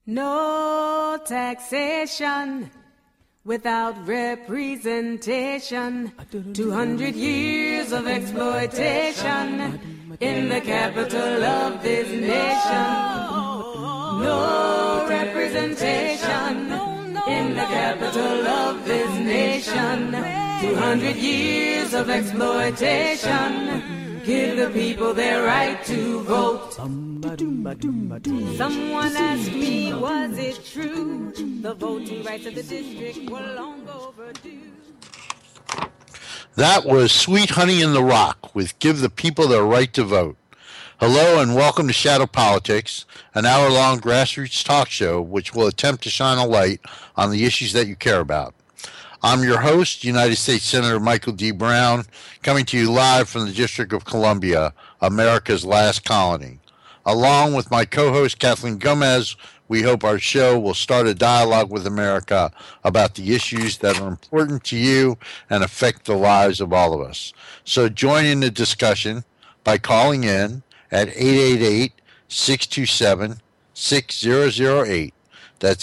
No taxation without representation. 200 years of exploitation in the capital of this nation. No representation in the capital of this nation. 200 years of exploitation. Give the people their right to vote. Someone asked me, was it true? The voting rights of the district were long overdue. That was Sweet Honey in the Rock with Give the People Their Right to Vote. Hello and welcome to Shadow Politics, an hour-long grassroots talk show which will attempt to shine a light on the issues that you care about. I'm your host, United States Senator Michael D. Brown, coming to you live from the District of Columbia, America's last colony. Along with my co-host, Kathleen Gomez, we hope our show will start a dialogue with America about the issues that are important to you and affect the lives of all of us. So join in the discussion by calling in at 888-627-6008. That's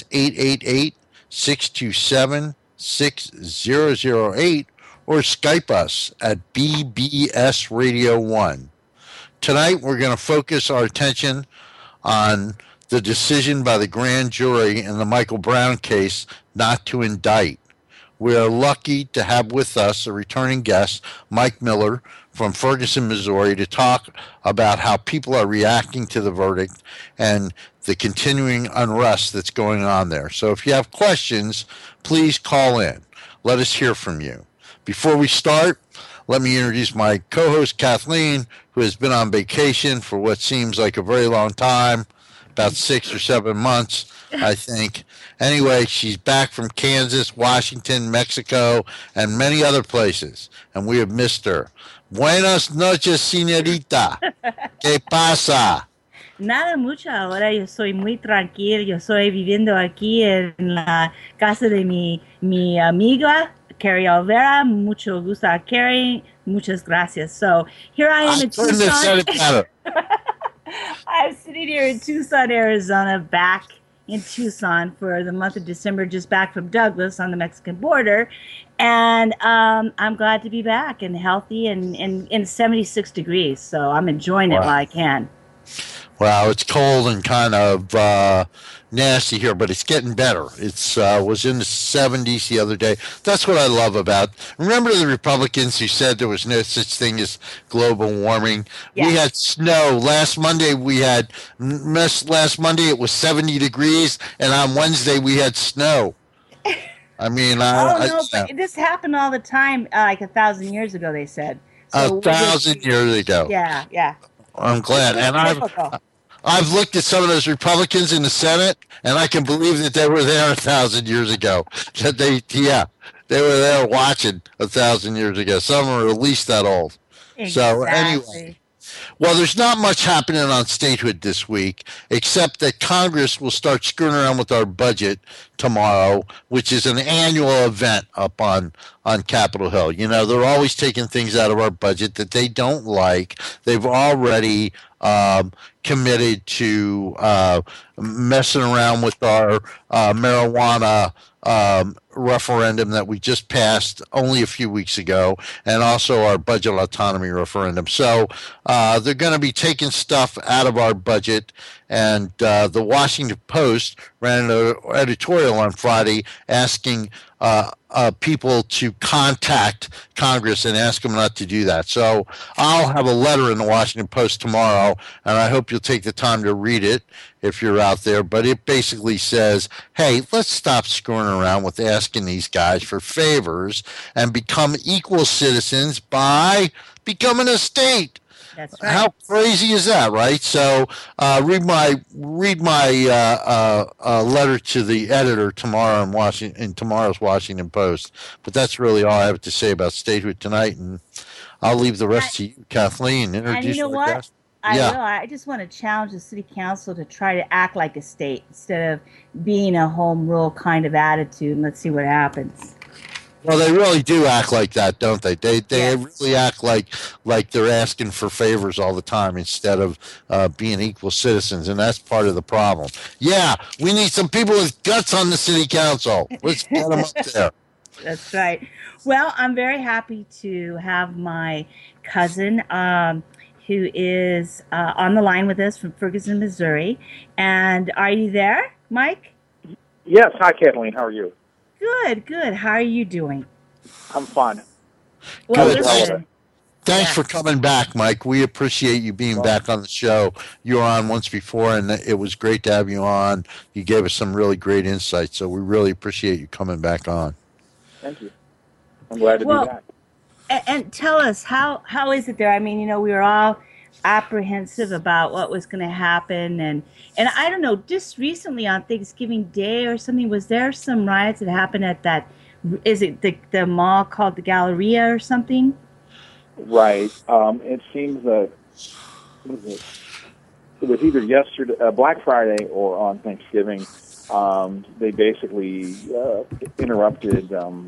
888-627-6008, or Skype us at BBS Radio 1. Tonight we're going to focus our attention on the decision by the grand jury in the Michael Brown case not to indict. We are lucky to have with us a returning guest, Mike Miller from Ferguson, Missouri, to talk about how people are reacting to the verdict and the continuing unrest that's going on there. So if you have questions, please call in. Let us hear from you. Before we start, let me introduce my co-host, Kathleen, who has been on vacation for what seems like a very long time, about 6 or 7 months, I think. Anyway, she's back from Kansas, Washington, Mexico, and many other places, and we have missed her. Buenas noches, señorita. ¿Qué pasa? Nada mucho, ahora yo soy muy tranquila, yo estoy viviendo aquí en la casa de mi amiga, Carrie Olvera. Mucho gusto, Carrie. Muchas gracias. So here I am in Tucson. I'm sitting here in Tucson, Arizona, back in Tucson for the month of December, just back from Douglas on the Mexican border. And I'm glad to be back and healthy and in 76 degrees. So I'm enjoying it while I can. Well, it's cold and kind of nasty here, but it's getting better. It's was in the 70s the other day. That's what I love about. Remember the Republicans who said there was no such thing as global warming? Yes. We had snow last Monday. Last Monday it was 70 degrees, and on Wednesday we had snow. I mean, but this happened all the time, like 1,000 years ago. They said 1,000 years ago. Yeah. I'm glad, and I've looked at some of those Republicans in the Senate, and I can believe that they were there 1,000 years ago. That they were there watching 1,000 years ago. Some are at least that old. Exactly. So anyway, well, there's not much happening on statehood this week, except that Congress will start screwing around with our budget tomorrow, which is an annual event up on Capitol Hill. You know, they're always taking things out of our budget that they don't like. They've already committed to messing around with our marijuana referendum that we just passed only a few weeks ago, and also our budget autonomy referendum. So they're going to be taking stuff out of our budget, and the Washington Post ran an editorial on Friday asking people to contact Congress and ask them not to do that. So I'll have a letter in the Washington Post tomorrow, and I hope you'll take the time to read it if you're out there. But it basically says, hey, let's stop screwing around with asking these guys for favors and become equal citizens by becoming a state. That's right. How crazy is that, right? So read my letter to the editor tomorrow in tomorrow's Washington Post. But that's really all I have to say about statehood tonight, and I'll leave the rest to you, Kathleen. And you know what? Guest. I will. I just want to challenge the city council to try to act like a state instead of being a home rule kind of attitude. And let's see what happens. Well, they really do act like that, don't they? They Yes. really act like they're asking for favors all the time instead of being equal citizens, and that's part of the problem. Yeah, we need some people with guts on the city council. Let's get them up there. That's right. Well, I'm very happy to have my cousin, who is on the line with us from Ferguson, Missouri. And are you there, Mike? Yes. Hi, Kathleen. How are you? Good, good. How are you doing? I'm fine. Well, How was Good. your holiday? listen. Thanks Yeah. for coming back, Mike. We appreciate you being Well, back on the show. You were on once before, and it was great to have you on. You gave us some really great insights, so we really appreciate you coming back on. thank you. I'm glad to be Well, back. and tell us how is it there? I mean, we were all apprehensive about what was going to happen, and I don't know. Just recently on Thanksgiving Day or something, was there some riots that happened at that? Is it the mall called the Galleria or something? Right. It seems that what is it? It was either yesterday, Black Friday, or on Thanksgiving. They basically interrupted,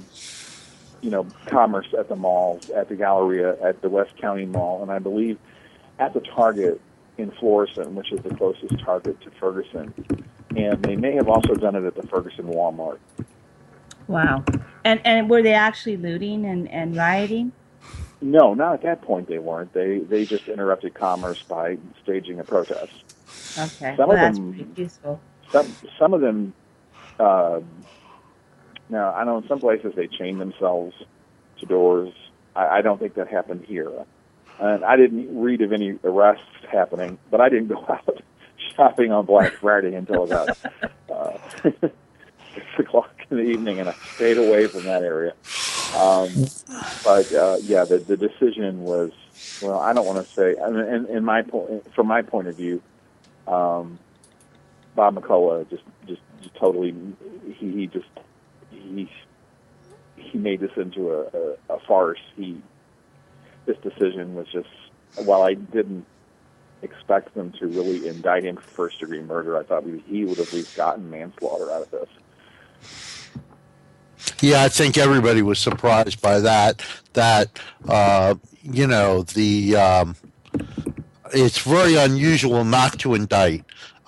commerce at the malls, at the Galleria, at the West County Mall, and I believe at the Target in Florissant, which is the closest Target to Ferguson. And they may have also done it at the Ferguson Walmart. Wow. And were they actually looting and rioting? No, not at that point. They weren't. They just interrupted commerce by staging a protest. Okay. Some Well, of that's them, pretty peaceful. some of them. Uh, Now I know in some places they chain themselves to doors. I don't think that happened here, and I didn't read of any arrests happening. But I didn't go out shopping on Black Friday until about 6 o'clock in the evening, and I stayed away from that area. Um, but the decision was, well, I don't want to say. I mean, from my point of view, Bob McCullough just totally he made this into a farce. This decision was just, while I didn't expect them to really indict him for first-degree murder, I thought he would have at least gotten manslaughter out of this. Yeah, I think everybody was surprised by that. That the it's very unusual not to indict.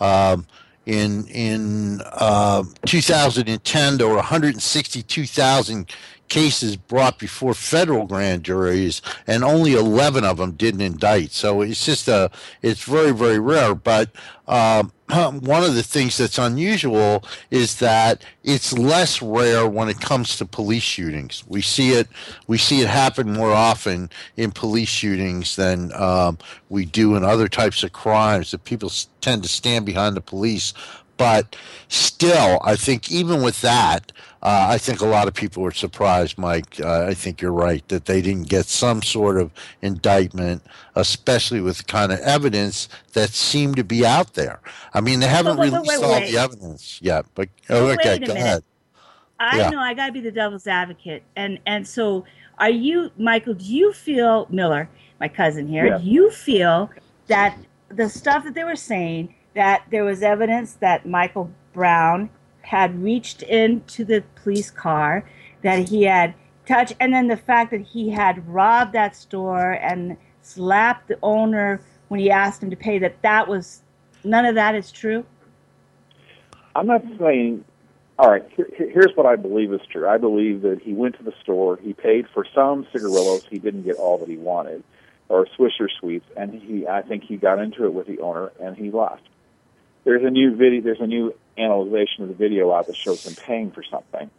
In 2010, there were 162,000 cases brought before federal grand juries, and only 11 of them didn't indict. So it's very, very rare. But one of the things that's unusual is that it's less rare when it comes to police shootings. We see it happen more often in police shootings than we do in other types of crimes. That people tend to stand behind the police. But still, I think even with that, I think a lot of people were surprised, Mike. I think you're right that they didn't get some sort of indictment, especially with the kind of evidence that seemed to be out there. I mean, they haven't released all the evidence yet. But okay, Wait a go minute. ahead. I Yeah. know I got to be the devil's advocate, and so are you, Michael? Do you feel, Miller, my cousin here? Yeah. Do you feel that the stuff that they were saying, that there was evidence that Michael Brown had reached into the police car, that he had touched, and then the fact that he had robbed that store and slapped the owner when he asked him to pay, that was none of that is true? I'm not saying. All right, here's what I believe is true. I believe that he went to the store, he paid for some cigarillos, he didn't get all that he wanted, or Swisher Sweets, and I think he got into it with the owner and he left. There's a new analyzation of the video out that shows him paying for something.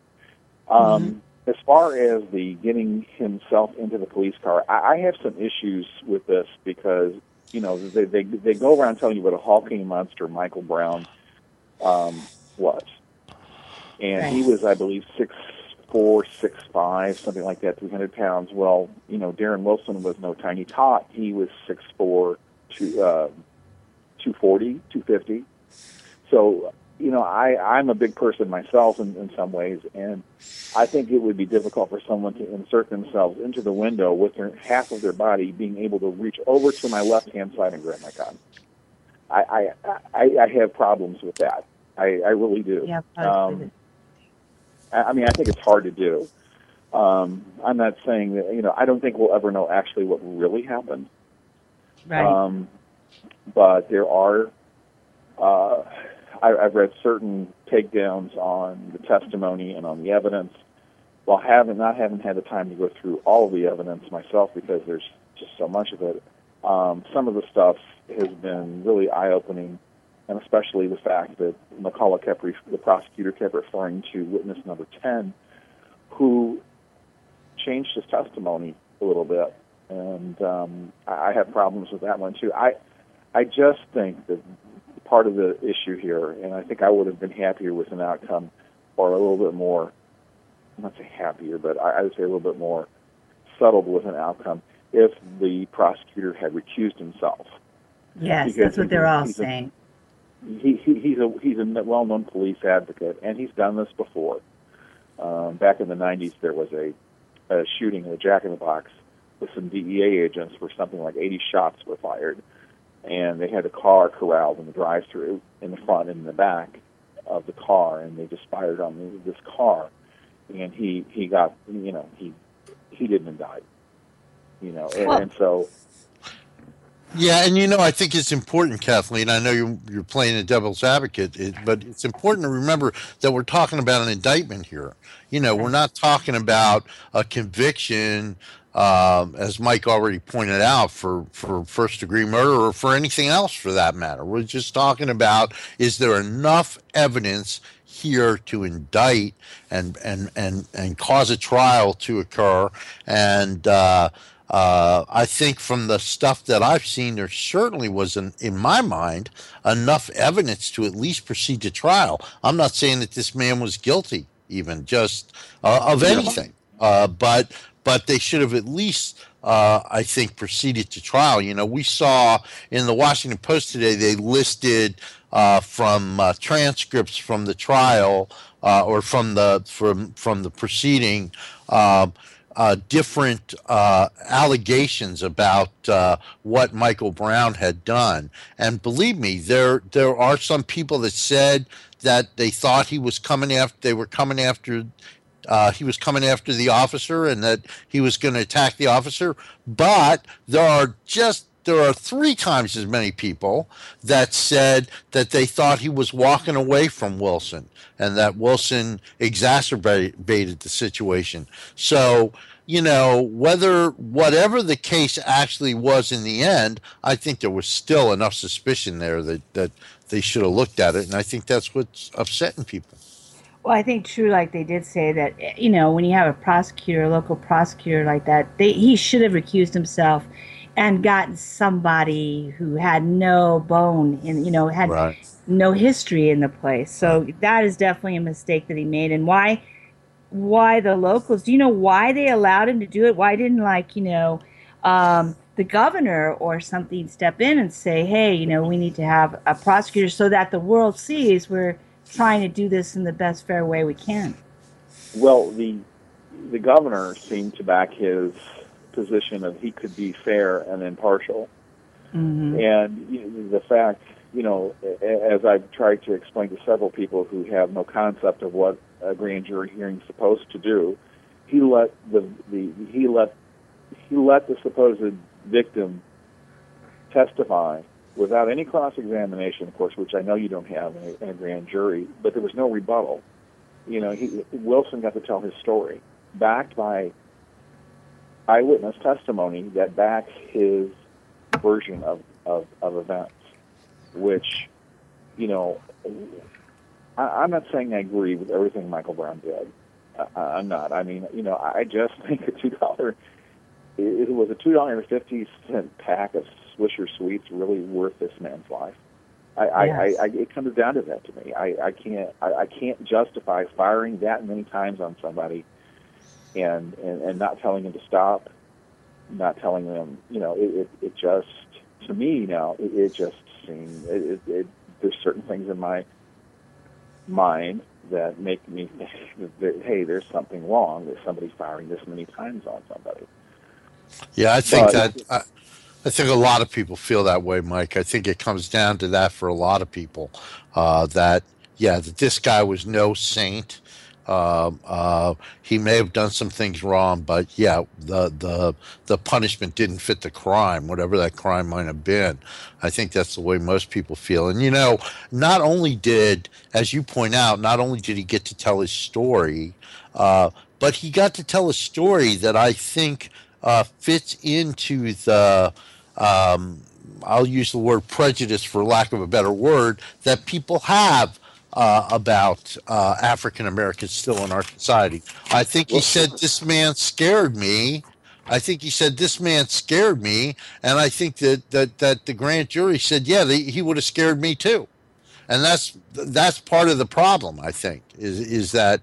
As far as the getting himself into the police car, I have some issues with this because they go around telling you what a hulking monster Michael Brown was, and he was, I believe, 6'4", 6'5", something like that, 300 pounds. Well, Darren Wilson was no tiny tot. He was 6'4", 240, 250. So, I'm a big person myself in some ways, and I think it would be difficult for someone to insert themselves into the window with half of their body being able to reach over to my left-hand side and grab my gun. I have problems with that. I really do. Yeah, I mean, I think it's hard to do. I'm not saying that, I don't think we'll ever know actually what really happened. Right. But there are, I've read certain takedowns on the testimony and on the evidence. While not having had the time to go through all of the evidence myself because there's just so much of it, some of the stuff has been really eye-opening, and especially the fact that McCullough the prosecutor kept referring to witness number 10, who changed his testimony a little bit, and I have problems with that one too. I just think that part of the issue here, and I think I would have been happier with an outcome, or a little bit more, I'm not say happier, but I would say a little bit more settled with an outcome if the prosecutor had recused himself. Yes, Because that's what they're all saying. He's a well-known police advocate, and he's done this before. Back in the 90s, there was a shooting in a Jack in the Box with some DEA agents where something like 80 shots were fired, and they had a car corralled in the drive-thru in the front and in the back of the car, and they just fired on this car, and he got, he didn't die, and so. Yeah, and I think it's important, Kathleen. I know you're playing a devil's advocate, but it's important to remember that we're talking about an indictment here. We're not talking about a conviction, as Mike already pointed out, for first-degree murder or for anything else for that matter. We're just talking about, is there enough evidence here to indict and cause a trial to occur? And I think from the stuff that I've seen, there certainly was, in my mind, enough evidence to at least proceed to trial. I'm not saying that this man was guilty, even just of anything, but they should have at least, I think, proceeded to trial. We saw in the Washington Post today they listed from transcripts from the trial or from the proceeding. Different allegations about what Michael Brown had done, and believe me, there are some people that said that they thought he was coming after the officer, and that he was going to attack the officer. But there are 3 times as many people that said that they thought he was walking away from Wilson, and that Wilson exacerbated the situation. So, whatever the case actually was in the end, I think there was still enough suspicion there that they should have looked at it, and I think that's what's upsetting people. Well, I think true, like they did say that, when you have a local prosecutor like that, he should have recused himself and gotten somebody who had no bone in, had Right. no history in the place. So that is definitely a mistake that he made. And why the locals, do you know why they allowed him to do it? Why didn't the governor or something step in and say, hey, we need to have a prosecutor so that the world sees we're trying to do this in the best fair way we can? Well, the governor seemed to back his position of he could be fair and impartial. Mm-hmm. And the fact, as I've tried to explain to several people who have no concept of what a grand jury hearing is supposed to do, he let the supposed victim testify without any cross-examination, of course, which I know you don't have in a grand jury, but there was no rebuttal. Wilson got to tell his story, backed by eyewitness testimony that backs his version of events, which, I'm not saying I agree with everything Michael Brown did. I'm not. I mean, I just think it was a $2.50 pack of Swisher Sweets really worth this man's life. It comes down to that to me. I can't justify firing that many times on somebody and not telling them to stop, not telling them, it just, to me now, it just seems, there's certain things in my mind that make me think that, hey, there's something wrong with somebody firing this many times on somebody. Yeah, I think I think a lot of people feel that way, Mike. I think it comes down to that for a lot of people, that this guy was no saint. He may have done some things wrong, but yeah, the punishment didn't fit the crime, whatever that crime might have been. I think that's the way most people feel. And not only did, as you point out, not only did he get to tell his story, uh, but he got to tell a story that I think fits into the I'll use the word prejudice for lack of a better word that people have about African Americans still in our society. I think he Well, said this man scared me. I think he said this man scared me, and I think that the grand jury said, yeah, he would have scared me too, and that's part of the problem. I think is that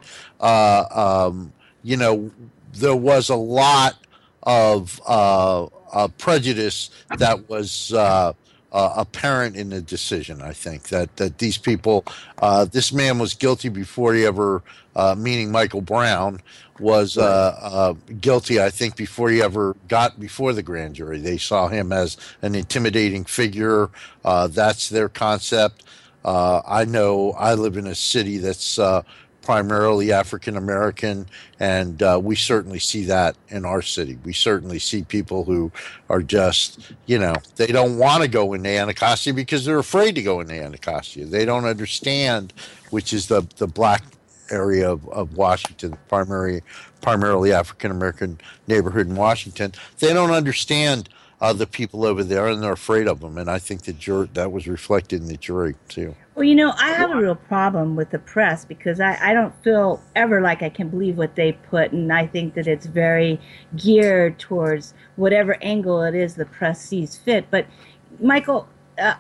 you know there was a lot of prejudice that was apparent in the decision. I think that these people, this man was guilty before he ever, meaning Michael Brown, was guilty. I think before he ever got before the grand jury, they saw him as an intimidating figure. That's their concept. I know I live in a city that's primarily African American, and we certainly see that in our city. We certainly see people who are just, they don't want to go into Anacostia because they're afraid to go into Anacostia. They don't understand, which is the black area of Washington, primarily African American neighborhood in Washington. They don't understand the people over there, and they're afraid of them. And I think that was reflected in the jury too. Well, I have a real problem with the press because I don't feel ever like I can believe what they put, and I think that it's very geared towards whatever angle it is the press sees fit. But, Michael,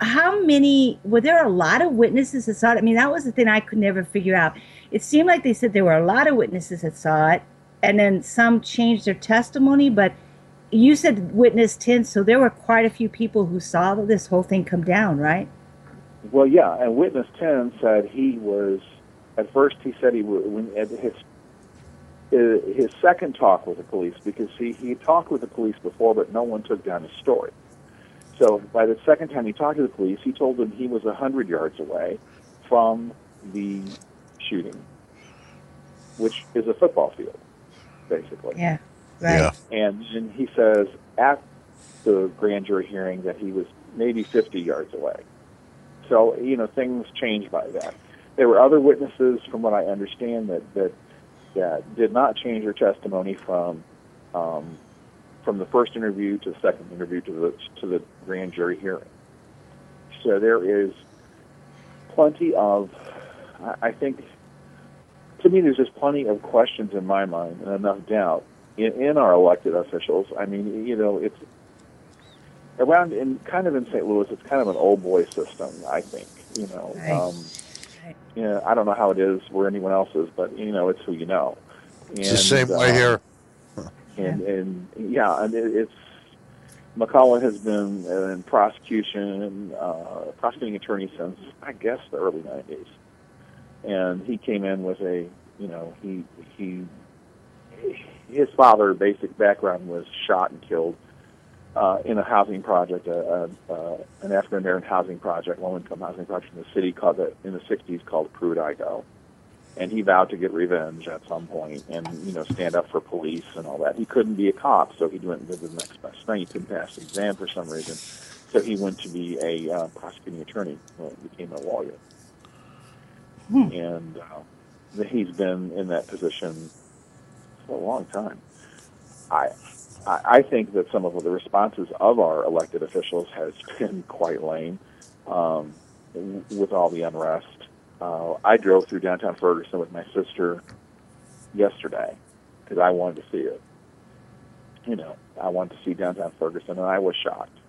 were there a lot of witnesses that saw it? I mean, that was the thing I could never figure out. It seemed like they said there were a lot of witnesses that saw it, and then some changed their testimony, but you said witness 10, so there were quite a few people who saw this whole thing come down, right? Well, yeah, and witness 10 said at first he said at his second talk with the police, because he talked with the police before, but no one took down his story. So by the second time he talked to the police, he told them he was 100 yards away from the shooting, which is a football field, basically. Yeah, right. Yeah. And then he says at the grand jury hearing that he was maybe 50 yards away. So, things changed by that. There were other witnesses, from what I understand, that did not change their testimony from the first interview to the second interview to the grand jury hearing. So there is plenty of, I think, to me, there's just plenty of questions in my mind and enough doubt in our elected officials. I mean, it's around in St. Louis, it's kind of an old boy system, I think. Right. I don't know how it is where anyone else is, but it's who you know. It's the same way here. And it's McCullough has been in prosecuting attorney since I guess the early '90s, and he came in with his father basic background was shot and killed in a housing project, an African American housing project, low income housing project in the city in the '60s called Pruitt-Igoe. And he vowed to get revenge at some point and, stand up for police and all that. He couldn't be a cop, so he went and did the next best thing. He couldn't pass the exam for some reason. So he went to be a prosecuting attorney, became a lawyer. And he's been in that position for a long time. I think that some of the responses of our elected officials has been quite lame with all the unrest. I drove through downtown Ferguson with my sister yesterday because I wanted to see it. I wanted to see downtown Ferguson, and I was shocked.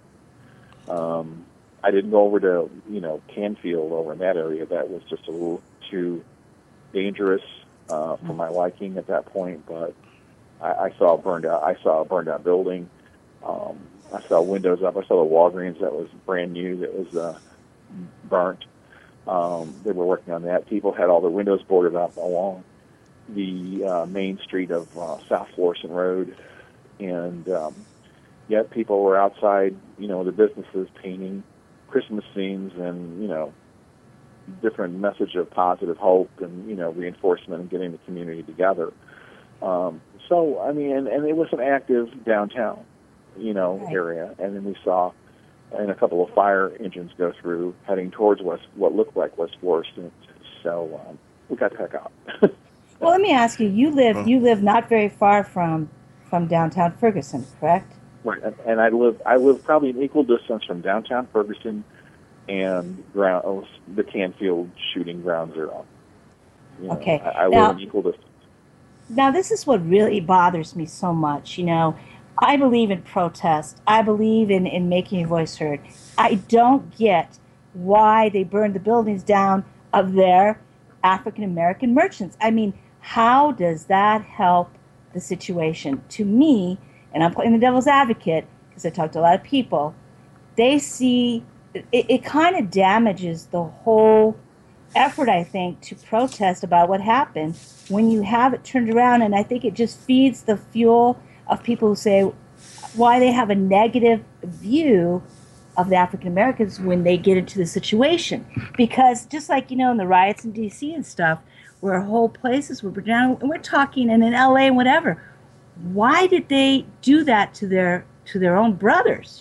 I didn't go over to, Canfield over in that area. That was just a little too dangerous for my liking at that point. But I saw a burned out building. I saw windows up. I saw the Walgreens that was brand new that was burnt. They were working on that. People had all their windows boarded up along the main street of South Florissant Road, and yet people were outside, the businesses painting Christmas scenes and different message of positive hope and, reinforcement and getting the community together. So, I mean, and it was an active downtown, Right. area. And then we saw and a couple of fire engines go through heading towards what looked like West Florissant. So we got the heck out. Well, let me ask you. You live not very far from downtown Ferguson, correct? Right, and I live probably an equal distance from downtown Ferguson and the Canfield shooting ground zero. Okay. I Now- live an equal distance. Now, this is what really bothers me so much. I believe in protest. I believe in making your voice heard. I don't get why they burned the buildings down of their African American merchants. I mean, how does that help the situation? To me, and I'm playing the devil's advocate because I talked to a lot of people, they see it kind of damages the whole effort, I think, to protest about what happened when you have it turned around. And I think it just feeds the fuel of people who say why they have a negative view of the African Americans when they get into the situation. Because just like, in the riots in D.C. and stuff, where whole places were burned down, and we're talking, and in L.A. and whatever, why did they do that to their own brothers,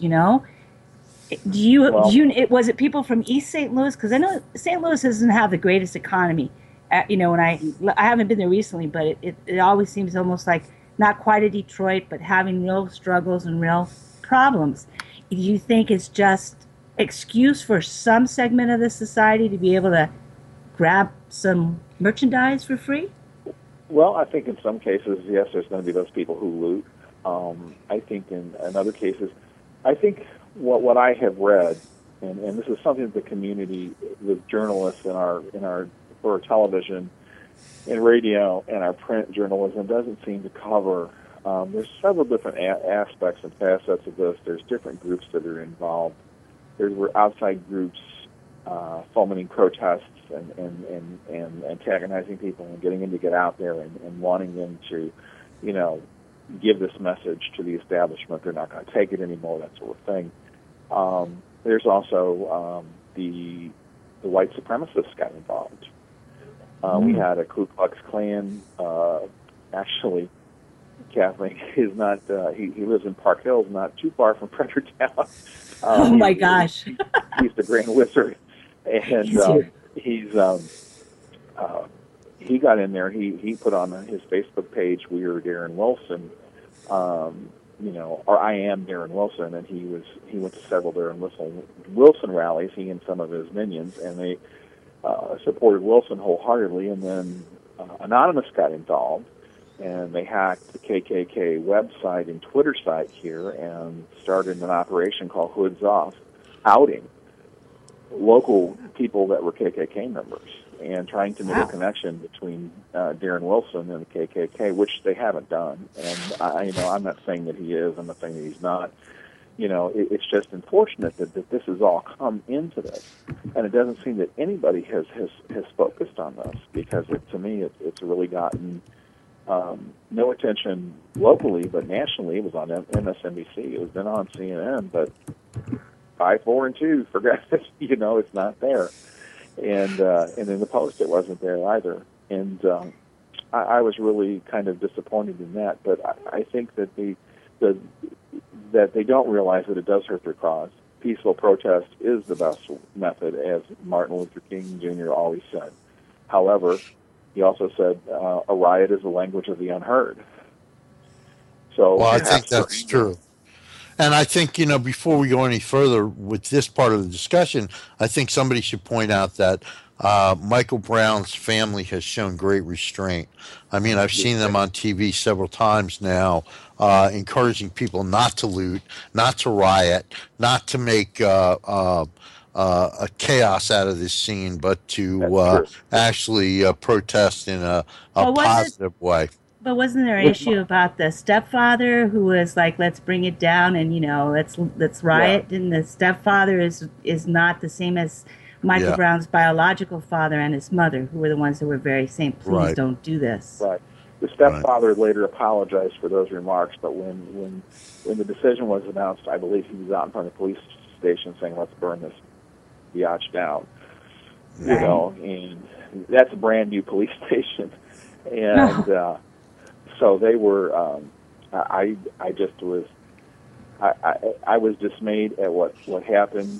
Was it people from East St. Louis? Because I know St. Louis doesn't have the greatest economy. When I haven't been there recently, but it always seems almost like not quite a Detroit, but having real struggles and real problems. Do you think it's just excuse for some segment of the society to be able to grab some merchandise for free? Well, I think in some cases, yes, there's going to be those people who loot. I think in other cases, I think what I have read, and this is something that the community, the journalists for our television and radio and our print journalism doesn't seem to cover. There's several different aspects and facets of this. There's different groups that are involved. There were outside groups fomenting protests and antagonizing people and getting them to get out there and wanting them to, give this message to the establishment. They're not going to take it anymore, that sort of thing. There's also the white supremacists got involved. We had a Ku Klux Klan. Actually, Kathleen is not. He lives in Park Hills, not too far from Fredericktown. Oh my gosh! He's the Grand Wizard, and he got in there. He put on his Facebook page, "We are Darren Wilson," or "I am Darren Wilson," and he went to several Darren Wilson rallies. He and some of his minions, and they supported Wilson wholeheartedly. And then Anonymous got involved, and they hacked the KKK website and Twitter site here and started an operation called Hoods Off, outing local people that were KKK members and trying to make a connection between Darren Wilson and the KKK, which they haven't done. And I'm not saying that he is. I'm not saying that he's not. It's just unfortunate that this has all come into this, and it doesn't seem that anybody has focused on this, because to me it's really gotten no attention locally, but nationally. It was on MSNBC. It was then on CNN, but 5, 4, and 2 forgot. It's not there, and in the Post it wasn't there either. And I was really kind of disappointed in that. But I think that that they don't realize that it does hurt their cause. Peaceful protest is the best method, as Martin Luther King Jr. always said. However, he also said a riot is the language of the unheard. So, well, I think that's true. And I think, before we go any further with this part of the discussion, I think somebody should point out that Michael Brown's family has shown great restraint. I mean, I've seen them on TV several times now, encouraging people not to loot, not to riot, not to make a chaos out of this scene, but to actually protest in a positive way. But wasn't there an issue about the stepfather who was like, let's bring it down and, let's riot? Yeah. And the stepfather is not the same as Michael Brown's biological father and his mother, who were the ones that were very saying, please don't do this. Right. The stepfather later apologized for those remarks, but when the decision was announced, I believe he was out in front of the police station saying, let's burn this biatch down. you know, and that's a brand new police station, and so they were. I just was. I was dismayed at what happened.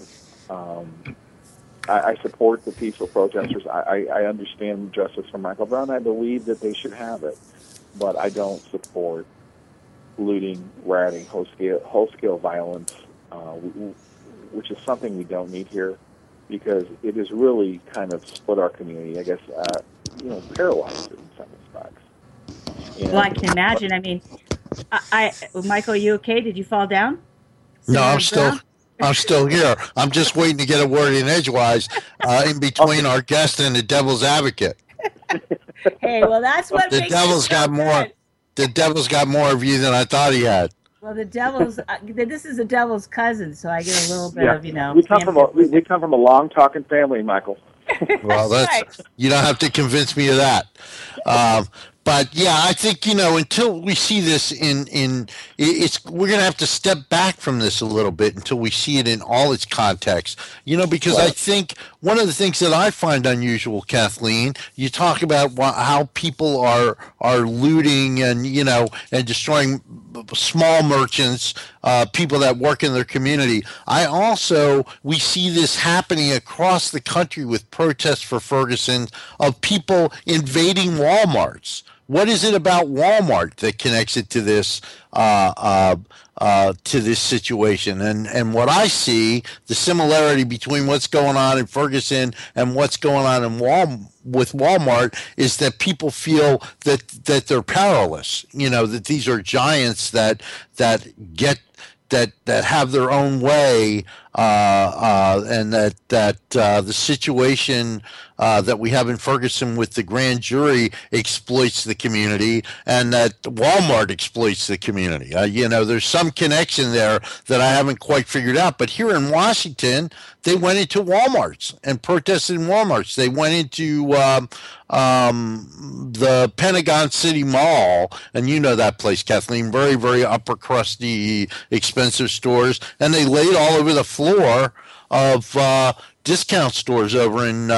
I support the peaceful protesters. I understand justice for Michael Brown. I believe that they should have it, but I don't support looting, rioting, whole scale violence, which is something we don't need here, because it has really kind of split our community. I guess paralyzed it in some respects. Well, I can imagine. I mean, Michael, are you okay? Did you fall down? No, I'm still here. I'm just waiting to get a word in edgewise in between our guest and the devil's advocate. Hey, well, that's what the makes devil's got more. Good. The devil's got more of you than I thought he had. Well, the devil's. This is the devil's cousin, so I get a little bit of We come from a long talking family, Michael. Well, that's right. You don't have to convince me of that. But yeah, I think until we see this we're going to have to step back from this a little bit until we see it in all its context. Because I think one of the things that I find unusual, Kathleen, you talk about how people are looting and destroying small merchants, people that work in their community. We see this happening across the country with protests for Ferguson of people invading Walmarts. What is it about Walmart that connects it to this situation? And what I see, the similarity between what's going on in Ferguson and what's going on with Walmart is that people feel that they're powerless. That these are giants that have their own way, and that the situation that we have in Ferguson with the grand jury exploits the community, and that Walmart exploits the community. There's some connection there that I haven't quite figured out. But here in Washington, they went into Walmarts and protested in Walmarts. They went into the Pentagon City Mall, and you know that place, Kathleen, very, very upper crusty, expensive stores, and they laid all over the floor of discount stores over in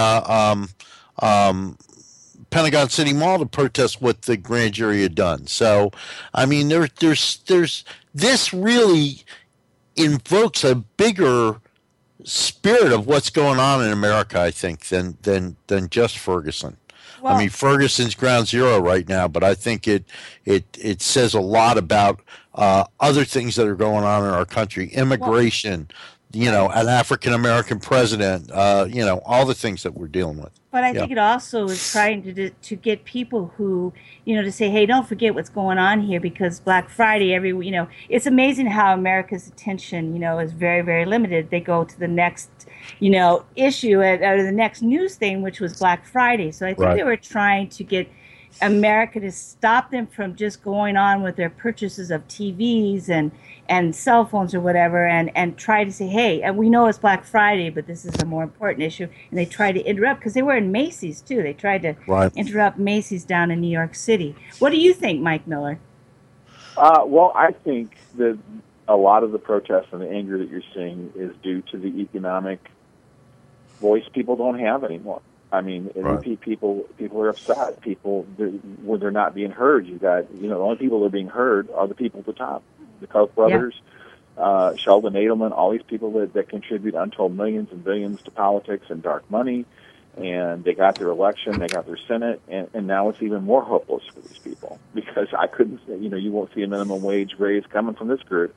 Pentagon City Mall to protest what the grand jury had done. So, I mean, there's this really invokes a bigger spirit of what's going on in America, I think, than just Ferguson. Well, I mean, Ferguson's ground zero right now, but I think it says a lot about other things that are going on in our country, immigration, an African American president, all the things that we're dealing with. But I think it also is trying to get people who, to say, hey, don't forget what's going on here, because Black Friday, it's amazing how America's attention, is very, very limited. They go to the next, issue or the next news thing, which was Black Friday. So I think they were trying to get America to stop them from just going on with their purchases of TVs and cell phones or whatever, and try to say, hey, and we know it's Black Friday, but this is a more important issue. And they tried to interrupt, because they were in Macy's too. They tried to interrupt Macy's down in New York City. What do you think, Mike Miller? Well, I think that a lot of the protests and the anger that you're seeing is due to the economic voice people don't have anymore. I mean, people are upset. They're not being heard. You got, the only people that are being heard are the people at the top, the Koch brothers, Sheldon Adelman, all these people that contribute untold millions and billions to politics and dark money, and they got their election, they got their Senate, and now it's even more hopeless for these people, because I couldn't, you won't see a minimum wage raise coming from this group.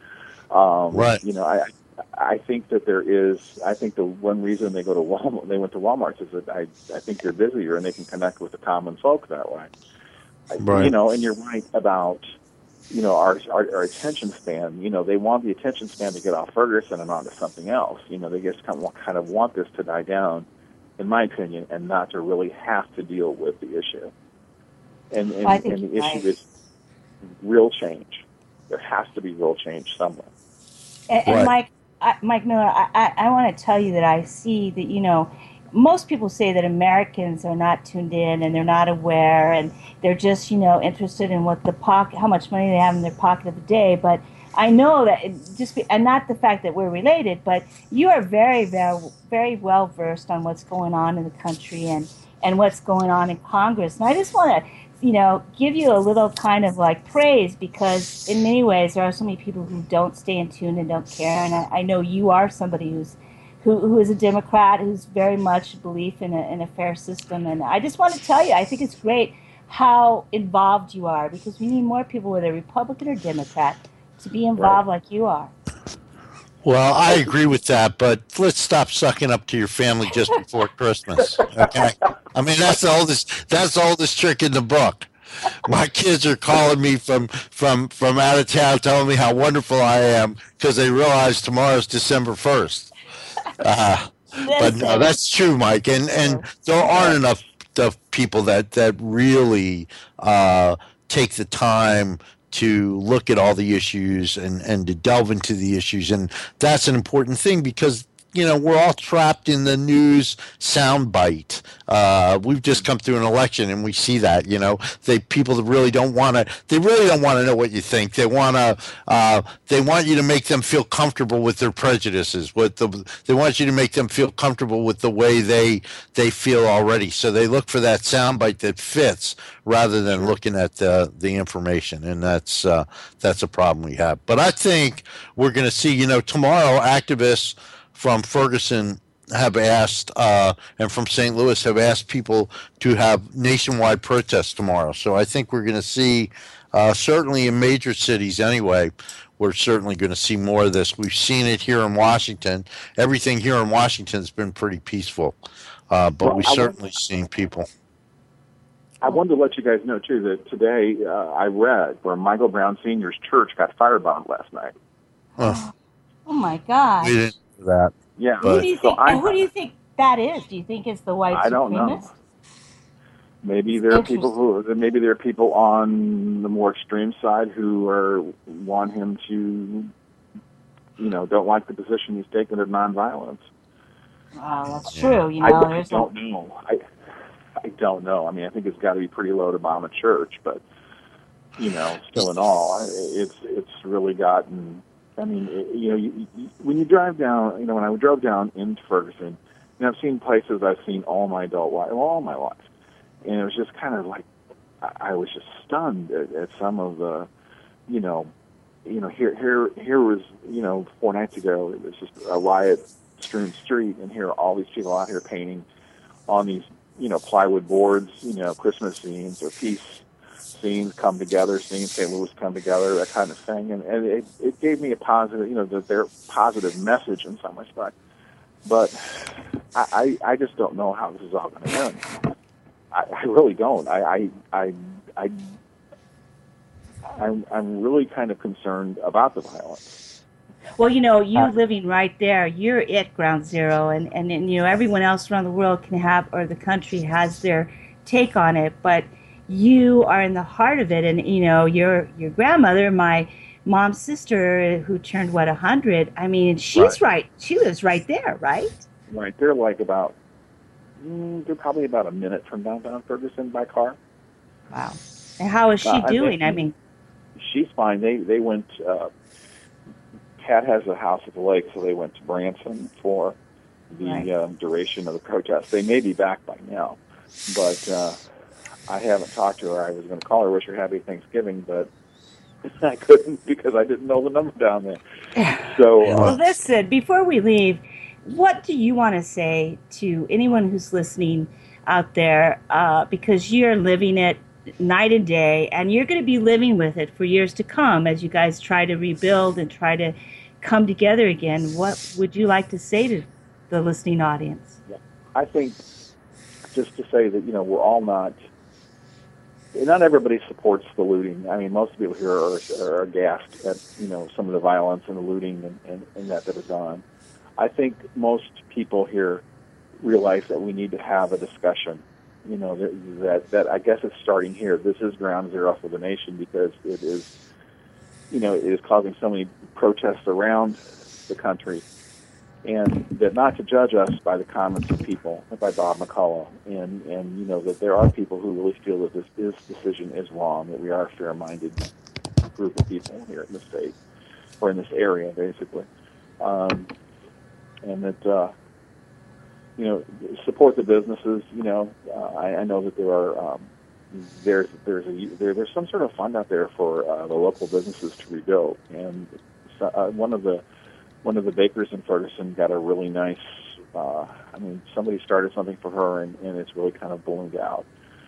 I think that I think the one reason they went to Walmart is that I think they're busier and they can connect with the common folk that way. And you're right about, our attention span. They want the attention span to get off Ferguson and onto something else. They just kind of want this to die down, in my opinion, and not to really have to deal with the issue. And the issue is real change. There has to be real change somewhere. And Mike Miller, I want to tell you that I see that, most people say that Americans are not tuned in and they're not aware, and they're just, interested in how much money they have in their pocket of the day. But I know that and not the fact that we're related, but you are very well versed on what's going on in the country and what's going on in Congress. And I just want to, give you a little kind of like praise, because in many ways there are so many people who don't stay in tune and don't care. And I know you are somebody who is a Democrat, who's very much belief in a fair system. And I just want to tell you, I think it's great how involved you are, because we need more people, whether Republican or Democrat, to be involved like you are. Well, I agree with that, but let's stop sucking up to your family just before Christmas. Okay, I mean that's the oldest trick in the book. My kids are calling me from out of town, telling me how wonderful I am because they realize tomorrow's December 1st. But no, that's true, Mike, and there aren't enough people that really take the time to look at all the issues and to delve into the issues. And that's an important thing because, we're all trapped in the news soundbite. We've just come through an election and we see that, people that really don't want to know what you think. They want you to make them feel comfortable with their prejudices. They want you to make them feel comfortable with the way they feel already. So they look for that soundbite that fits rather than looking at the information. And that's a problem we have. But I think we're going to see, tomorrow activists from Ferguson have asked, and from St. Louis have asked people to have nationwide protests tomorrow. So I think we're going to see, certainly in major cities anyway, we're certainly going to see more of this. We've seen it here in Washington. Everything here in Washington has been pretty peaceful, but we've certainly seen people. I wanted to let you guys know, too, that today I read where Michael Brown Sr.'s church got firebombed last night. Oh my God. We didn't do that. Yeah. Who do you think that is? Do you think it's the white supremacist? I don't know. Maybe there are people on the more extreme side who want him to, don't like the position he's taken of nonviolence. That's true. I don't know. I don't know. I mean, I think it's got to be pretty low to bomb a church, but still in all, it's really gotten. I mean, when you drive down, when I drove down into Ferguson, I've seen places I've seen all my life, and it was just kind of like I was just stunned at some of the, here was 4 nights ago it was just a riot-strewn street, and here are all these people out here painting on these plywood boards, Christmas scenes or peace scenes come together, seeing St. Louis come together, that kind of thing. And it gave me a positive, their positive message in some respect. But I just don't know how this is all going to end. I really don't. I'm really kind of concerned about the violence. Well, you living right there, you're at ground zero, and everyone else around the world can have, or the country has their take on it, but you are in the heart of it. And your grandmother, my mom's sister, who turned 100, I mean, she's right. She lives right there, right? Right. They're like they're probably about a minute from downtown Ferguson by car. Wow. And how is she doing? I mean, she's fine. They went. Pat has a house at the lake, so they went to Branson for the duration of the protest. They may be back by now, but I haven't talked to her. I was going to call her, wish her happy Thanksgiving, but I couldn't because I didn't know the number down there. So, well, listen, before we leave, what do you want to say to anyone who's listening out there? Because you're living it night and day, and you're going to be living with it for years to come as you guys try to rebuild and try to come together again. What would you like to say to the listening audience? Yeah. I think just to say that, we're all not everybody supports the looting. I mean, most people here are aghast at, some of the violence and the looting and that is on. I think most people here realize that we need to have a discussion. That I guess it's starting here. This is ground zero for the nation because it is, it is causing so many protests around the country, and that not to judge us by the comments of people, by Bob McCullough, and that there are people who really feel that this decision is wrong, that we are a fair-minded group of people here in the state. or in this area, basically, and that support the businesses. I know that there are there's some sort of fund out there for the local businesses to rebuild, and one of the bakers in Ferguson got a really nice. Somebody started something for her, and it's really kind of ballooned out.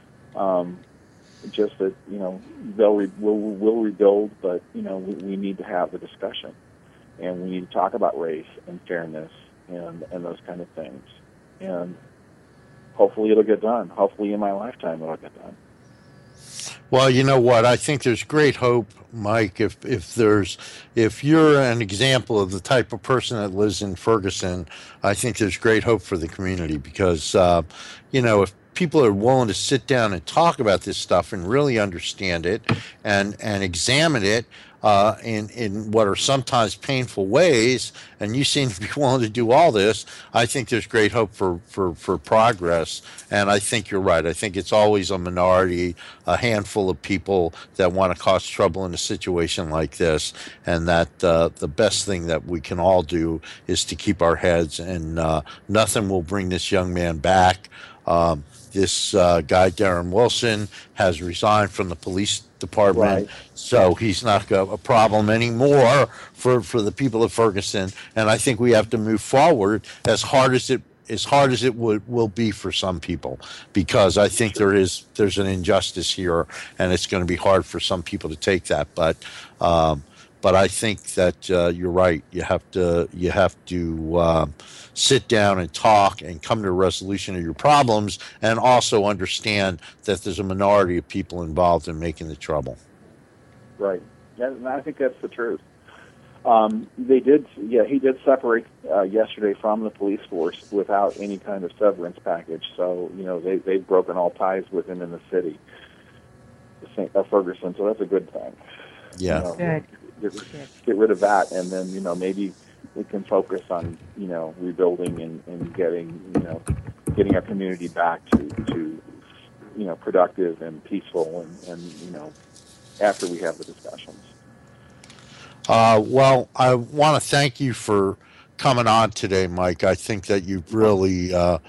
Just that we'll rebuild, but we need to have the discussion, and we need to talk about race and fairness and those kind of things, and hopefully it'll get done. Hopefully in my lifetime it'll get done. Well, you know what? I think there's great hope, Mike. If you're an example of the type of person that lives in Ferguson, I think there's great hope for the community because, if people are willing to sit down and talk about this stuff and really understand it and examine it in what are sometimes painful ways, and you seem to be willing to do all this, I think there's great hope for progress. And I think you're right. I think it's always a minority, a handful of people that want to cause trouble in a situation like this, and that the best thing that we can all do is to keep our heads, and nothing will bring this young man back. This guy, Darren Wilson, has resigned from the police department, right. So he's not a problem anymore for the people of Ferguson. And I think we have to move forward as hard as it will be for some people, because I think there's an injustice here, and it's going to be hard for some people to take that. But I think that you're right. You have to sit down and talk and come to a resolution of your problems, and also understand that there's a minority of people involved in making the trouble. Right. And I think that's the truth. He did separate yesterday from the police force without any kind of severance package. So, they've broken all ties with him in the city of Ferguson. So that's a good thing. Yeah. Get rid of that, and then, maybe we can focus on, rebuilding and getting our community back to productive and peaceful, and after we have the discussions. Well, I want to thank you for coming on today, Mike. I think that you've really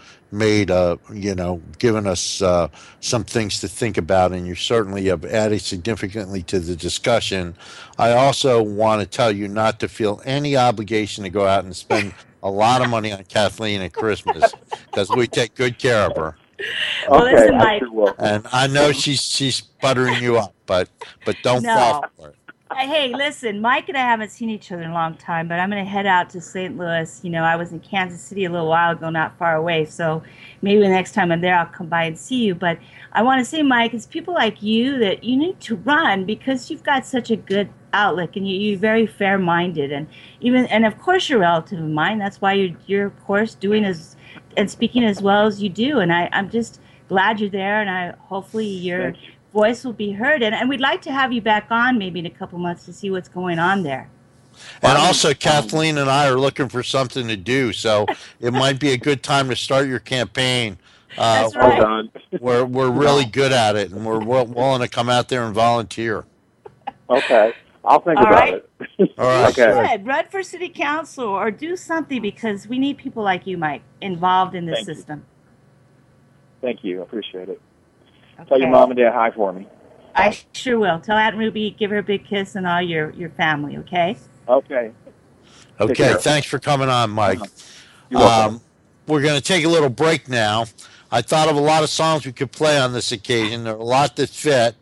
given us some things to think about, and you certainly have added significantly to the discussion. I also want to tell you not to feel any obligation to go out and spend a lot of money on Kathleen at Christmas, because we take good care of her. Well, okay, listen, I Mike. sure will. And I know she's buttering you up, but don't fall for it. Hey, listen, Mike and I haven't seen each other in a long time, but I'm going to head out to St. Louis. I was in Kansas City a little while ago, not far away, so maybe the next time I'm there, I'll come by and see you. But I want to say, Mike, it's people like you that you need to run, because you've got such a good outlook, and you're very fair-minded, and of course you're a relative of mine. That's why you're of course doing and speaking as well as you do, and I'm just glad you're there, and hopefully your voice will be heard, and we'd like to have you back on maybe in a couple months to see what's going on there. And also, Kathleen and I are looking for something to do, so it might be a good time to start your campaign. That's right. We're really good at it, and we're willing to come out there and volunteer. Okay. I'll think about it. All right. Okay. Run for city council or do something, because we need people like you, Mike, involved in this system. Thank you. I appreciate it. Okay. Tell your mom and dad hi for me. I sure will. Tell Aunt Ruby, give her a big kiss, and all your family, okay? Okay. Okay, thanks for coming on, Mike. You're welcome. We're going to take a little break now. I thought of a lot of songs we could play on this occasion. There are a lot that fit,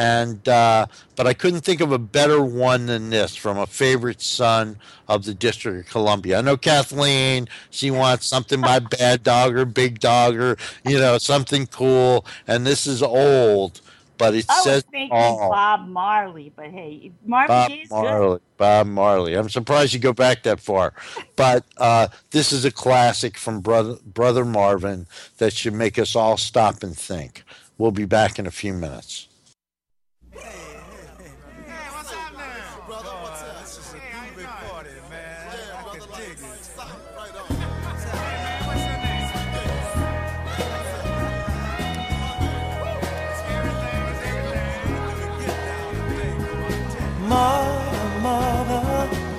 but I couldn't think of a better one than this from a favorite son of the District of Columbia. I know Kathleen, she wants something by Bad Dog or Big Dog or, something cool, and this is old, but it says all. Bob Marley, but hey, Marvin Gaye's good. Bob Marley. I'm surprised you go back that far. But this is a classic from Brother Marvin that should make us all stop and think. We'll be back in a few minutes. Mother,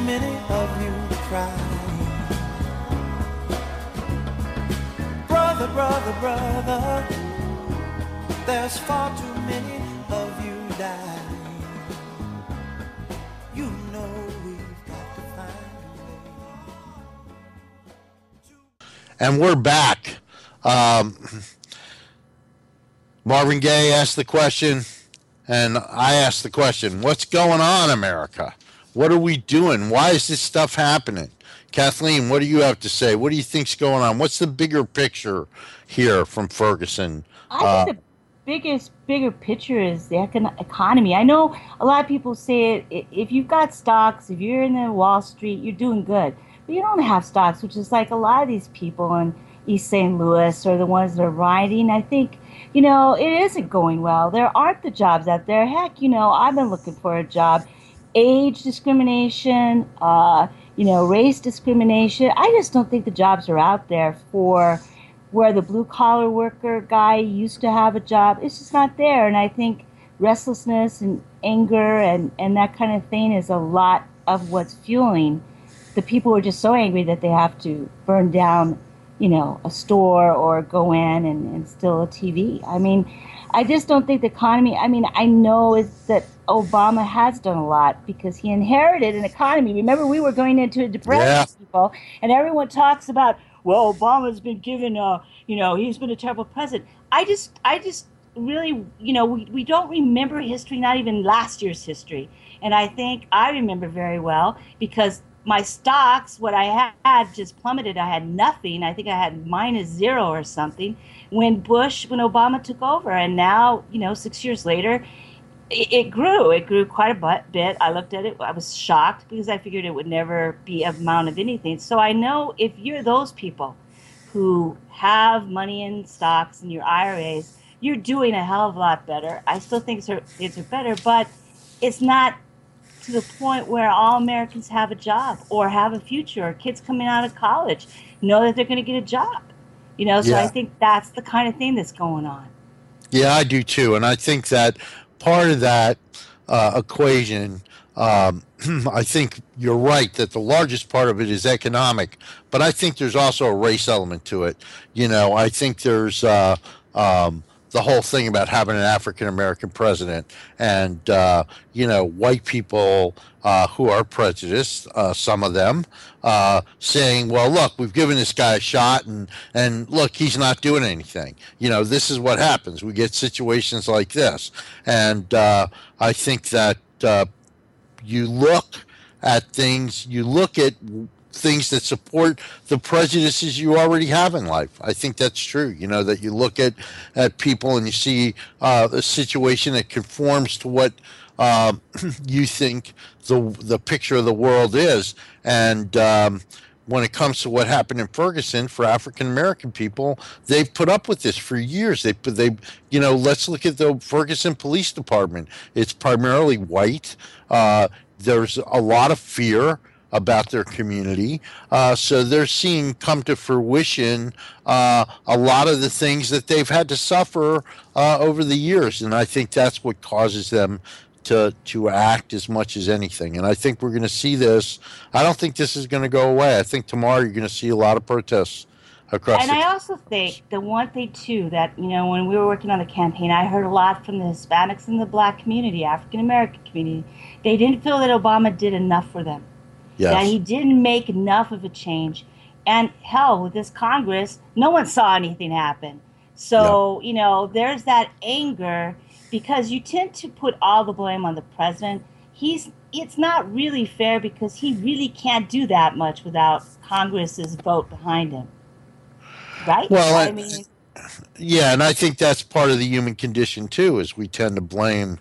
many of you crying. Brother, brother, brother, there's far too many of you dying. You know we've got to find a way. And we're back. Marvin Gaye asked the question, and I asked the question, what's going on, America? What are we doing? Why is this stuff happening? Kathleen, what do you have to say? What do you think's going on? What's the bigger picture here from Ferguson? I think the bigger picture is the economy. I know a lot of people say if you've got stocks, if you're in the Wall Street, you're doing good. But you don't have stocks, which is like a lot of these people in East St. Louis or the ones that are riding. I think, it isn't going well. There aren't the jobs out there. Heck, I've been looking for a job. Age discrimination, race discrimination. I just don't think the jobs are out there for where the blue-collar worker guy used to have a job. It's just not there. And I think restlessness and anger and that kind of thing is a lot of what's fueling the people who are just so angry that they have to burn down, a store or go in and steal a TV. I mean, I just don't think the economy, I know that Obama has done a lot because he inherited an economy. Remember, we were going into a depression, people, and everyone talks about, well, Obama's been given he's been a terrible president. I just really, we don't remember history, not even last year's history. And I think I remember very well because my stocks, what I had just plummeted. I had nothing. I think I had -0 or something when Obama took over. And now, 6 years later, it grew. It grew quite a bit. I looked at it. I was shocked because I figured it would never be an amount of anything. So I know if you're those people who have money in stocks and your IRAs, you're doing a hell of a lot better. I still think things are better, but it's not to the point where all Americans have a job or have a future, or kids coming out of college know that they're going to get a job. So I think that's the kind of thing that's going on. Yeah, I do too. And I think that part of that equation, I think you're right that the largest part of it is economic, but I think there's also a race element to it. I think there's the whole thing about having an African-American president and, white people who are prejudiced, some of them, saying, well, look, we've given this guy a shot and look, he's not doing anything. This is what happens. We get situations like this. And I think that you look at things that support the prejudices you already have in life. I think that's true. That you look at people and you see a situation that conforms to what you think the picture of the world is. And when it comes to what happened in Ferguson for African American people, they've put up with this for years. Let's look at the Ferguson Police Department. It's primarily white. There's a lot of fear about their community. So they're seeing come to fruition a lot of the things that they've had to suffer over the years. And I think that's what causes them to act as much as anything. And I think we're going to see this. I don't think this is going to go away. I think tomorrow you're going to see a lot of protests across and I also think the one thing, too, that, when we were working on the campaign, I heard a lot from the Hispanics and the Black community, African-American community. They didn't feel that Obama did enough for them. Yes. That he didn't make enough of a change. And hell, with this Congress, no one saw anything happen. So, there's that anger because you tend to put all the blame on the president. It's not really fair because he really can't do that much without Congress's vote behind him. Right? Well, yeah, and I think that's part of the human condition too, is we tend to blame,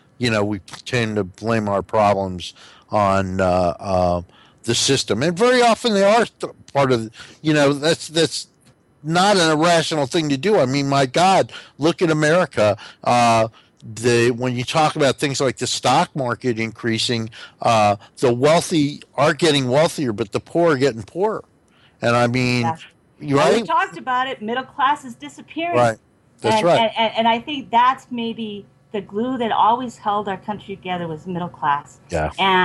our problems on the system, and very often they are part of. That's not an irrational thing to do. I mean, my God, look at America. When you talk about things like the stock market increasing, the wealthy are getting wealthier, but the poor are getting poorer. And I mean, we talked about it. Middle class is disappearing. Right. That's right. And I think that's maybe the glue that always held our country together was middle class. Yeah. And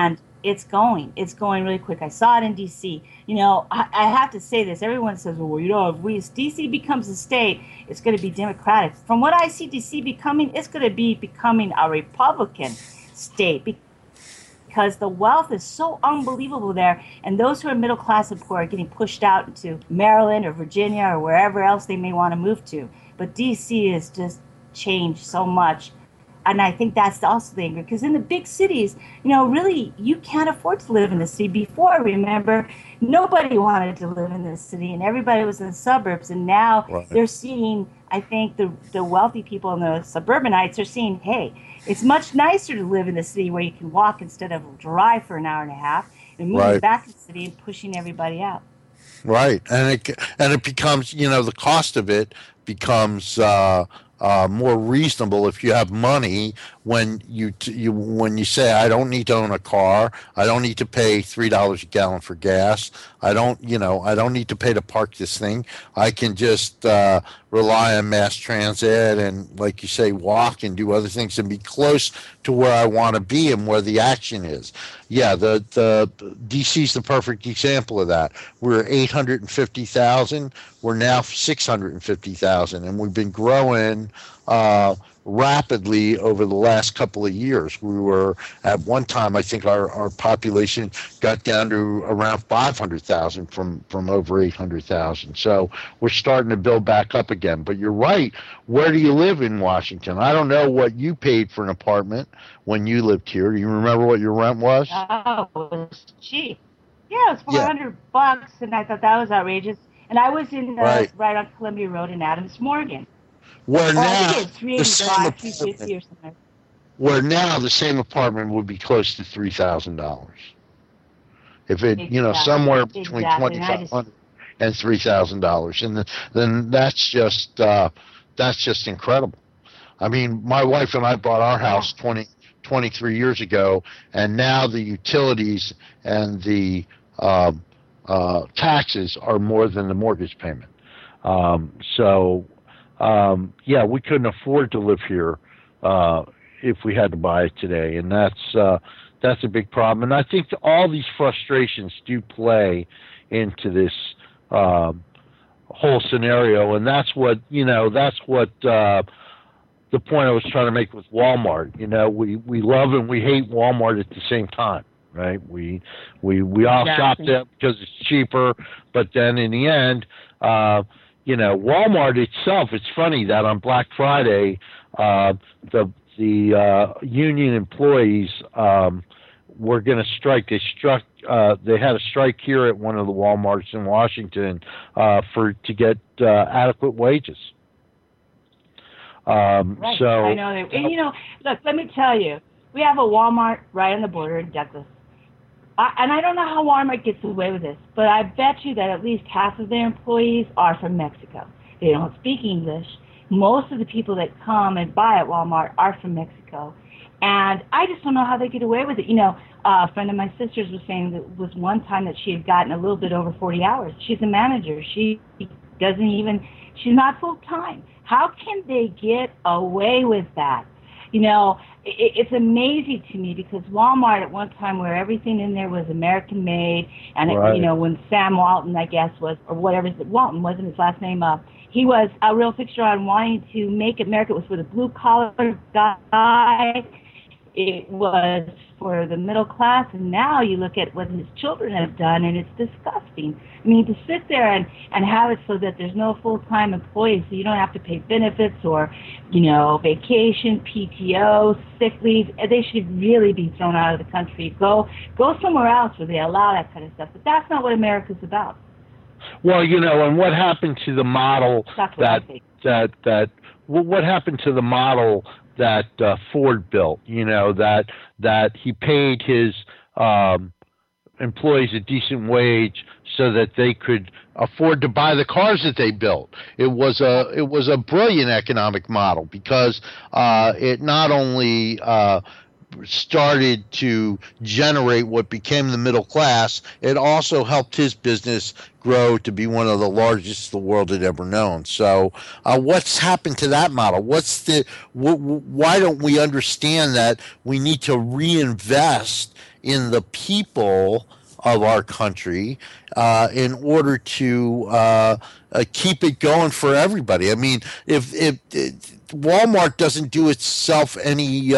it's going really quick. I saw it in DC. I have to say this. Everyone says, well, if DC becomes a state, it's going to be Democratic. From what I see DC becoming, it's going to be becoming a Republican state because the wealth is so unbelievable there, and those who are middle class and poor are getting pushed out into Maryland or Virginia or wherever else they may want to move to. But DC has just changed so much. And I think that's also the anger, because in the big cities, really, you can't afford to live in the city. Before, remember, nobody wanted to live in the city, and everybody was in the suburbs. And now they're seeing, I think, the wealthy people and the suburbanites are seeing, hey, it's much nicer to live in the city where you can walk instead of drive for an hour and a half, and moving back to the city and pushing everybody out. Right, and it becomes, the cost of it becomes more reasonable if you have money when you say, I don't need to own a car, I don't need to pay $3 a gallon for gas, I don't need to pay to park this thing. I can just rely on mass transit and, like you say, walk and do other things and be close to where I want to be and where the action is. Yeah, the DC's the perfect example of that. We're 850,000. We're now 650,000, and we've been growing rapidly over the last couple of years. We were at one time, I think our population got down to around 500,000 from over 800,000. So we're starting to build back up again. But you're right. Where do you live in Washington? I don't know what you paid for an apartment when you lived here. Do you remember what your rent was? Oh, it was cheap. Yeah, it was $400, and I thought that was outrageous. And I was in right on Columbia Road in Adams Morgan. Where now the same apartment would be close to $3,000. If it, somewhere between $2,500 and $3,000, and then that's just incredible. I mean, my wife and I bought our house 23 years ago, and now the utilities and the taxes are more than the mortgage payment. We couldn't afford to live here if we had to buy it today, and that's a big problem. And I think all these frustrations do play into this whole scenario, and that's what the point I was trying to make with Walmart. We love and we hate Walmart at the same time. Right, we all shop there because it's cheaper, but then in the end, Walmart itself. It's funny that on Black Friday, the union employees were going to strike. They had a strike here at one of the Walmarts in Washington to get adequate wages. Right. So I know that. And look, let me tell you, we have a Walmart right on the border in Douglas. And I don't know how Walmart gets away with this, but I bet you that at least half of their employees are from Mexico. They don't speak English. Most of the people that come and buy at Walmart are from Mexico. And I just don't know how they get away with it. A friend of my sister's was saying that was one time that she had gotten a little bit over 40 hours. She's a manager. She's not full-time. How can they get away with that? It's amazing to me because Walmart at one time where everything in there was American made, and when Sam Walton, I guess, was, or whatever, Walton wasn't his last name, he was a real fixture on wanting to make America. It was for the blue collar guy. It was for the middle class, and now you look at what his children have done, and it's disgusting. I mean, to sit there and have it so that there's no full-time employees, so you don't have to pay benefits or, vacation, PTO, sick leave. They should really be thrown out of the country. Go somewhere else where they allow that kind of stuff. But that's not what America's about. Well, and what happened to the model what happened to the model that Ford built, that he paid his employees a decent wage so that they could afford to buy the cars that they built. It was a brilliant economic model because it not only started to generate what became the middle class, it also helped his business grow to be one of the largest the world had ever known. So what's happened to that model? Why don't we understand that we need to reinvest in the people of our country in order to keep it going for everybody. I mean, if Walmart doesn't do itself any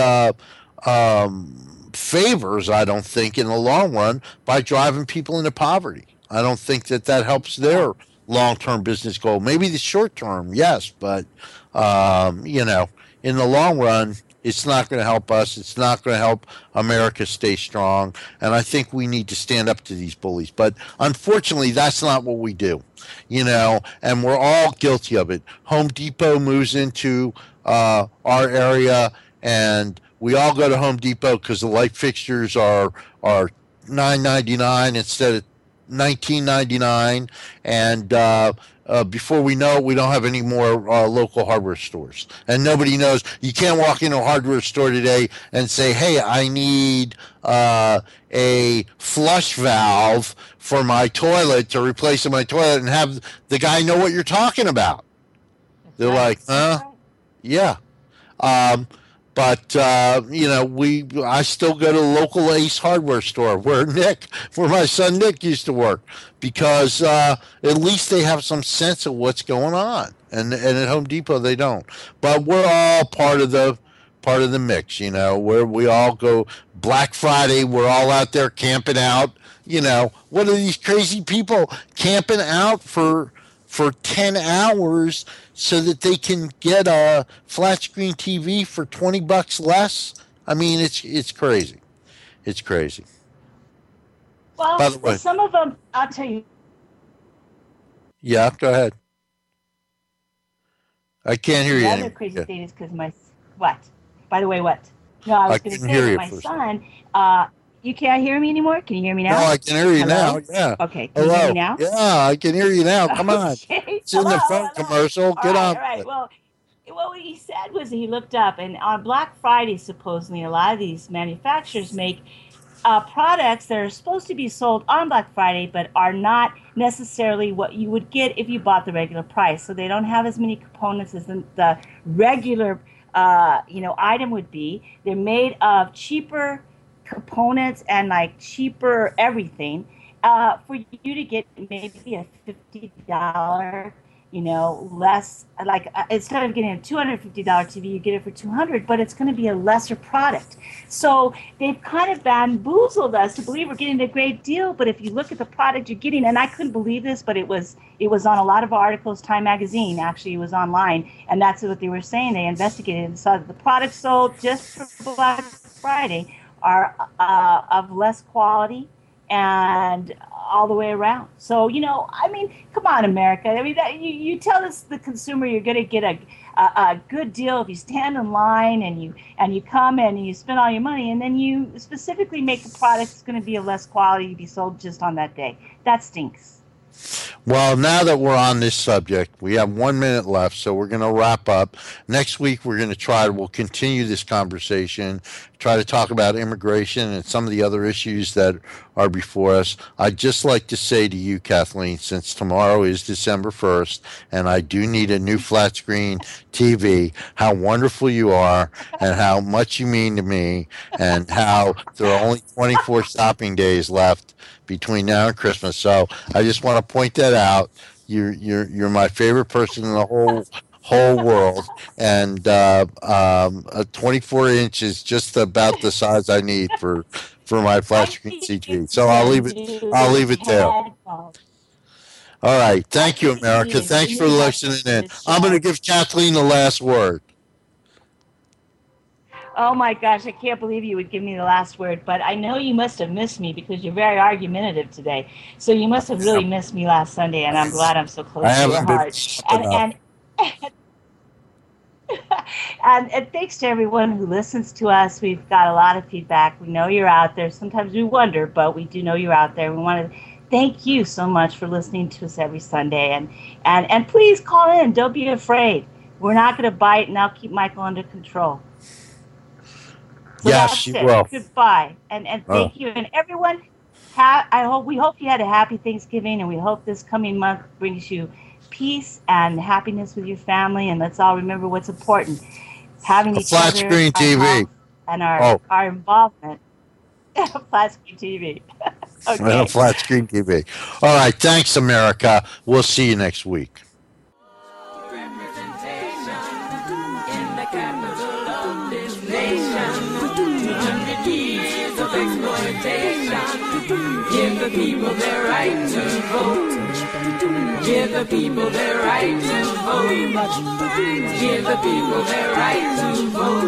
favors, I don't think, in the long run by driving people into poverty. I don't think that helps their long-term business goal. Maybe the short-term, yes, but in the long run, it's not going to help us. It's not going to help America stay strong. And I think we need to stand up to these bullies. But unfortunately, that's not what we do, and we're all guilty of it. Home Depot moves into our area, and we all go to Home Depot because the light fixtures are $9.99 instead of $19.99, and before we know it, we don't have any more local hardware stores, and nobody knows. You can't walk into a hardware store today and say, "Hey, I need a flush valve for my toilet to replace in my toilet," and have the guy know what you're talking about. They're like, "Huh? Yeah." But I still go to the local Ace Hardware store where my son Nick used to work, because at least they have some sense of what's going on, and at Home Depot they don't. But we're all part of the mix, where we all go. Black Friday, we're all out there camping out. What are these crazy people camping out for 10 hours so that they can get a flat screen TV for $20 less? I mean, it's crazy. It's crazy. Well, By the way, some of them, I'll tell you. Yeah, go ahead. I can't hear you The other anymore. crazy Yeah. thing is because what? By the way, what? No, I was I going to can say hear that you my first. son, you can't hear me anymore? Can you hear me now? No, I can hear you Hello? now. Yeah. Okay, can you hear Hello. me now? Yeah, I can hear you now. Come on. Okay, It's in the phone hello. commercial. All Get right, on all right. with it. Well, what he said was he looked up, and on Black Friday, supposedly, a lot of these manufacturers make products that are supposed to be sold on Black Friday, but are not necessarily what you would get if you bought the regular price. So they don't have as many components as the regular, item would be. They're made of cheaper components and like cheaper everything. For you to get maybe a $50, less, like instead of getting a $250 TV, you get it for $200, but it's going to be a lesser product. So they've kind of bamboozled us to believe we're getting a great deal. But if you look at the product you're getting, and I couldn't believe this, but it was on a lot of articles. Time Magazine actually was online, and that's what they were saying. They investigated and saw that the products sold just for Black Friday are of less quality and all the way around. So, come on, America. I mean, you tell us, the consumer, you're going to get a good deal if you stand in line and you come and you spend all your money, and then you specifically make a product that's going to be of less quality to be sold just on that day. That stinks. Well, now that we're on this subject, we have 1 minute left, so we're going to wrap up. Next week, we'll continue this conversation, try to talk about immigration and some of the other issues that are before us. I'd just like to say to you, Kathleen, since tomorrow is December 1st, and I do need a new flat screen TV, how wonderful you are, and how much you mean to me, and how there are only 24 shopping days left between now and Christmas. So I just want to point that out. You're my favorite person in the whole world, and 24 inch is just about the size I need for my flat screen CG. So I'll leave it there. All right. Thank you, America. Thanks for listening in. I'm going to give Kathleen the last word. Oh my gosh, I can't believe you would give me the last word, but I know you must have missed me because you're very argumentative today. So you must have really missed me last Sunday, and I'm glad I'm so close to your heart. And thanks to everyone who listens to us. We've got a lot of feedback. We know you're out there. Sometimes we wonder, but we do know you're out there. We want to thank you so much for listening to us every Sunday. And please call in. Don't be afraid. We're not going to bite, and I'll keep Michael under control. So yes, you it. will. Goodbye, and thank you, and everyone. We hope you had a happy Thanksgiving, and we hope this coming month brings you peace and happiness with your family. And let's all remember what's important: having each flat other, screen TV, and our involvement. Flat screen TV. And a Okay. flat screen TV. All right. Thanks, America. We'll see you next week. Representation in the capital of this nation. 200 years of exploitation. Give the people their right to vote. Give the people their right to vote. Give the people their right to vote.